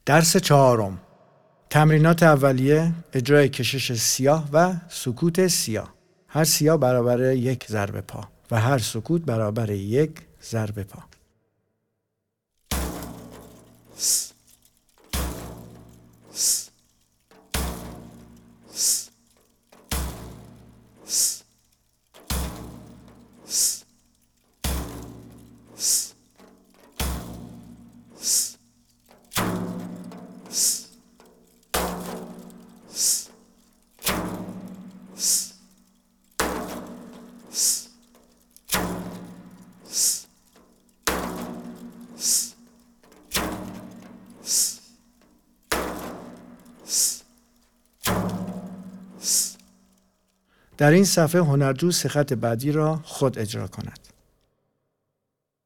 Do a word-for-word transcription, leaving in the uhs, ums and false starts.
درس چهارم. تمرینات اولیه، اجرای کشش سیاه و سکوت سیاه. هر سیاه برابر یک ضرب پا و هر سکوت برابر یک ضرب پا. س. س. س. س. س. س. س. در این صفحه هنرجو سه خط بعدی را خود اجرا کند.